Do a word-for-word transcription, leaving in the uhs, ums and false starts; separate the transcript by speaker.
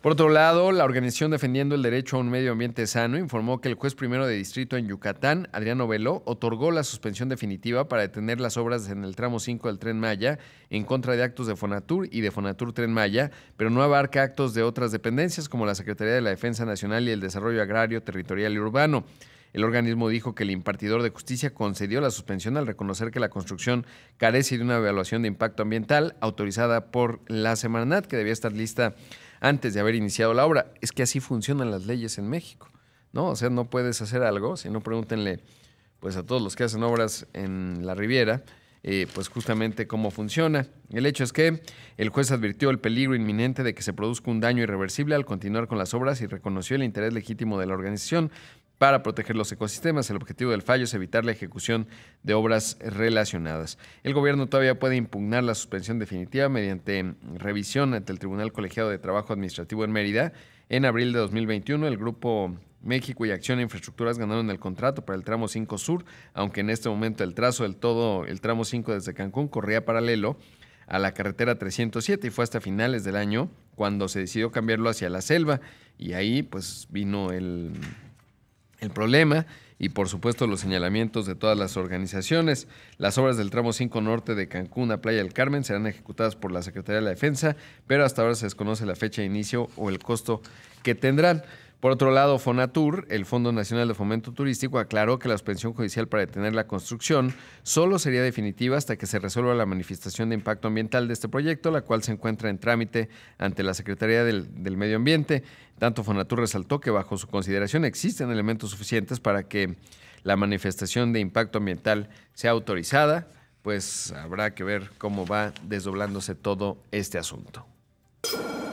Speaker 1: Por otro lado, la organización Defendiendo el Derecho a un Medio Ambiente Sano informó que el juez primero de distrito en Yucatán, Adriano Veló, otorgó la suspensión definitiva para detener las obras en el tramo cinco del Tren Maya en contra de actos de Fonatur y de Fonatur Tren Maya, pero no abarca actos de otras dependencias como la Secretaría de la Defensa Nacional y el Desarrollo Agrario, Territorial y Urbano. El organismo dijo que el impartidor de justicia concedió la suspensión al reconocer que la construcción carece de una evaluación de impacto ambiental autorizada por la Semarnat, que debía estar lista antes de haber iniciado la obra. Es que así funcionan las leyes en México, ¿no? O sea, no puedes hacer algo, si no pregúntenle pues, a todos los que hacen obras en la Riviera, eh, pues justamente cómo funciona. El hecho es que el juez advirtió el peligro inminente de que se produzca un daño irreversible al continuar con las obras y reconoció el interés legítimo de la organización para proteger los ecosistemas. El objetivo del fallo es evitar la ejecución de obras relacionadas. El gobierno todavía puede impugnar la suspensión definitiva mediante revisión ante el Tribunal Colegiado de Trabajo Administrativo en Mérida. En abril de dos mil veintiuno, el Grupo México y Acción e Infraestructuras ganaron el contrato para el tramo cinco Sur, aunque en este momento el trazo del todo, el tramo cinco desde Cancún, corría paralelo a la carretera trescientos siete y fue hasta finales del año cuando se decidió cambiarlo hacia la selva, y ahí pues vino el... el problema y, por supuesto, los señalamientos de todas las organizaciones. Las obras del tramo cinco norte de Cancún a Playa del Carmen serán ejecutadas por la Secretaría de la Defensa, pero hasta ahora se desconoce la fecha de inicio o el costo que tendrán. Por otro lado, Fonatur, el Fondo Nacional de Fomento Turístico, aclaró que la suspensión judicial para detener la construcción solo sería definitiva hasta que se resuelva la manifestación de impacto ambiental de este proyecto, la cual se encuentra en trámite ante la Secretaría del, del Medio Ambiente. Tanto Fonatur resaltó que bajo su consideración existen elementos suficientes para que la manifestación de impacto ambiental sea autorizada, pues habrá que ver cómo va desdoblándose todo este asunto.